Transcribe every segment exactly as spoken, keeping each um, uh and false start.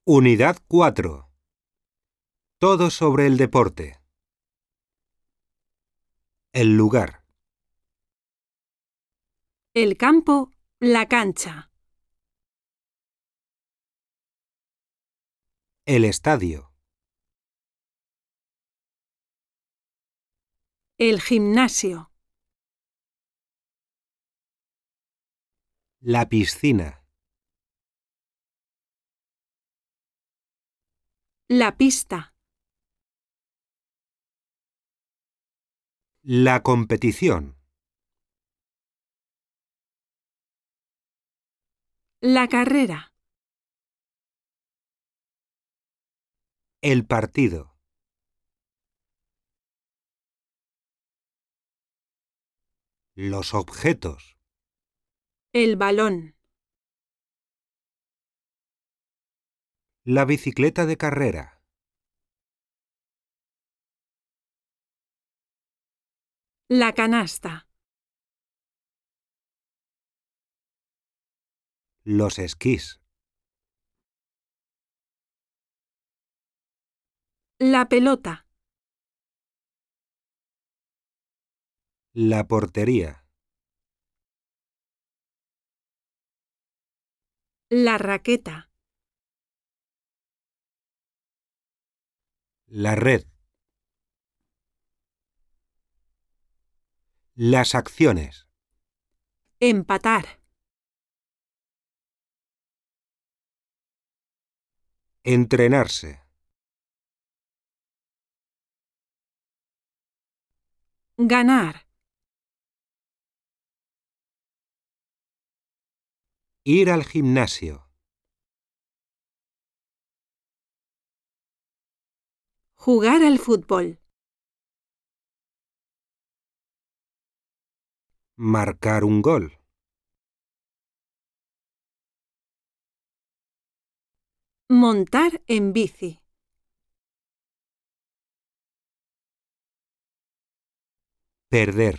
Unidad cuatro. Todo sobre el deporte. El lugar. El campo, la cancha. El estadio. El gimnasio. La piscina. La pista. La competición. La carrera. El partido. Los objetos. El balón. La bicicleta de carrera. La canasta. Los esquís. La pelota. La portería. La raqueta. La red. Las acciones. Empatar. Entrenarse. Ganar. Ir al gimnasio. Jugar al fútbol. Marcar un gol. Montar en bici. Perder.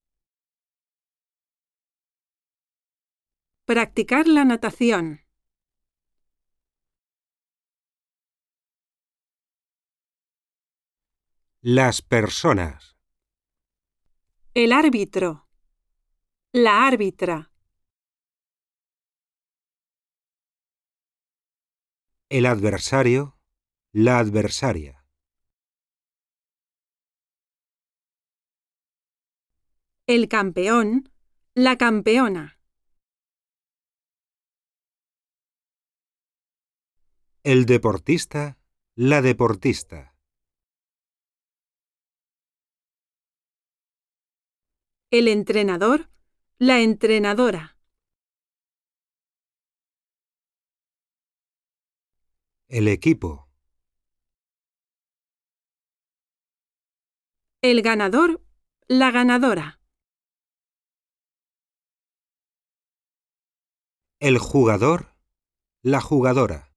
Practicar la natación. Las personas. El árbitro. La árbitra. El adversario. La adversaria. El campeón. La campeona. El deportista. La deportista. El entrenador. La entrenadora. El equipo. El ganador. La ganadora. El jugador. La jugadora.